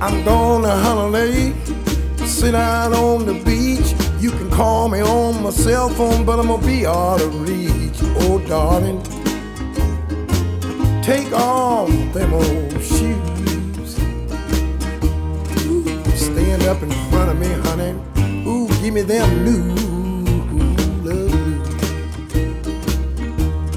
I'm gonna holiday, sit out on the beach. You can call me on my cell phone, but I'm gonna be out of reach. Oh, darling, take off them old shoes. Ooh, stand up in front of me, honey. Ooh, give me them news.